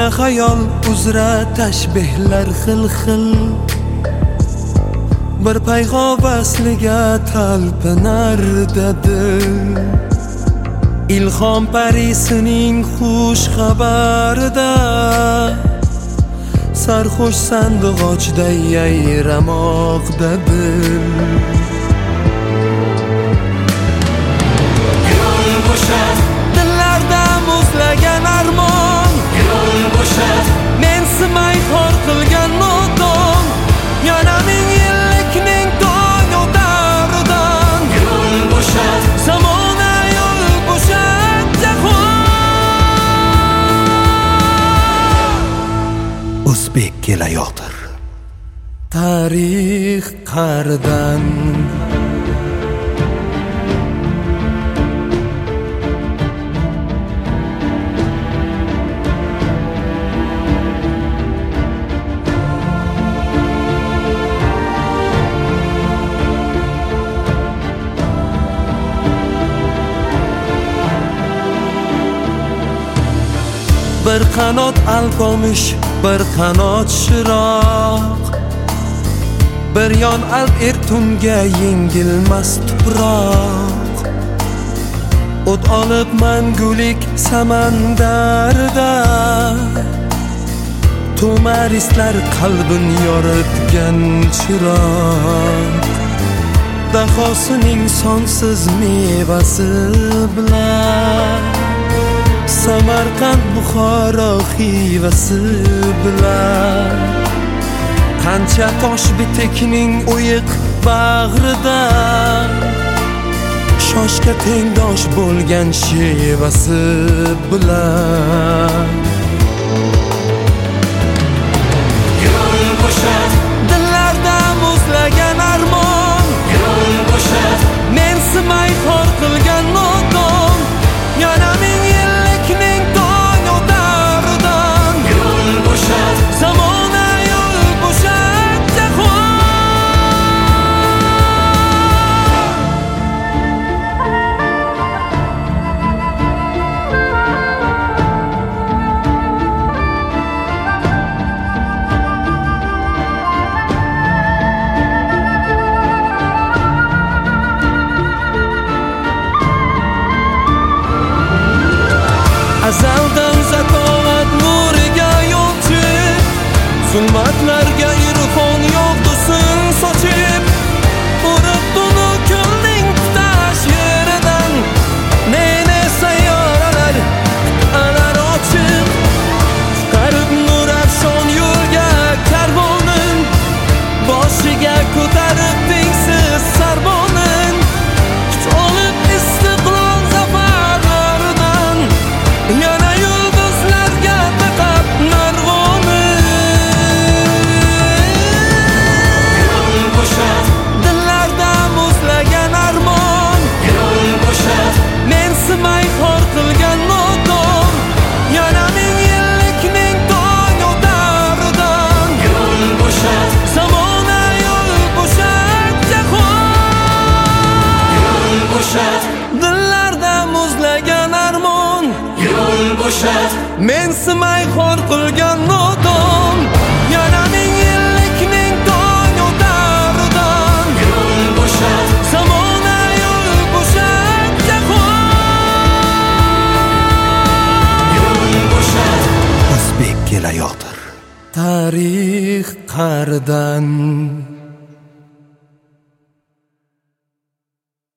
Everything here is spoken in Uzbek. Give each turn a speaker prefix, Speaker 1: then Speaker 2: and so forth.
Speaker 1: xayol uzra tashbihlar xil-xil, bir payg'am vasliga talpinarda dil. Ilhom parisining xush xabarida sarxush sandig'ochday yayramoqda dil.
Speaker 2: Yo'l bo'shat,
Speaker 1: Dillarda muzlagan armon,
Speaker 2: yo'l bo'shat,
Speaker 1: mensimay xor qilgan nodon, yana ming yillikning tong o'taridan.
Speaker 2: yo'l bo'shat,
Speaker 1: Zamona yo'l bo'shat, jahon o'zbek kelayotir. Tarix qa'ridan bir qanot alpomish, bir qanot shiroq, bir yon alp ertunga yengilmas tuproq. O't olib mangulik samandarda tumaristlar qalbin yoritgan chiroq. Dahosining sonsiz mevasi bilan Samarqand Buxoro xivasi bilan qancha tosh bitekning o'yiq bag'rida shoshga tengdosh bo'lgan shevasi bilan.
Speaker 2: yo'l bo'shat,
Speaker 1: Dillarda muzlagan armon,
Speaker 2: yo'l bo'shat,
Speaker 1: mensimay xor qilgan nodon, yana ming yillikning tong o'taridan.
Speaker 2: yo'l bo'shat,
Speaker 1: Zamona yo'l bo'shat, jahon azaldan zakovat nuriga yo'lchi, zulmatlarga irfon yog'dusin sochib, urib tunu kunning tutash yeridan ne sayyoralar qit'alar ochib, chiqarib nur afshon yo'lga karvonin, boshiga ko'tarib tengsiz sarbonin, kuch olib istiqlol zafarlaridan, yana yulduzlarga taqab narvoni.
Speaker 2: yo'l bo'shat,
Speaker 1: Dillarda muzlagan armon,
Speaker 2: yo'l bo'shat,
Speaker 1: mensimay xor qilgan nodon, yana ming yillikning tong o'taridan.
Speaker 2: yo'l bo'shat,
Speaker 1: Zamona yo'l bo'shat, jahon
Speaker 2: yo'l bo'shat,
Speaker 1: dillarda muzlagan armon,
Speaker 2: yo'l bo'shat,
Speaker 1: mensimay xor qilgan nodon, yana ming yillikning tong o'taridan.
Speaker 2: yo'l bo'shat,
Speaker 1: Zamona yo'l bo'shat, jahon
Speaker 2: yo'l bo'shat,
Speaker 1: o'zbek kelayotir. Tarix qa'ridan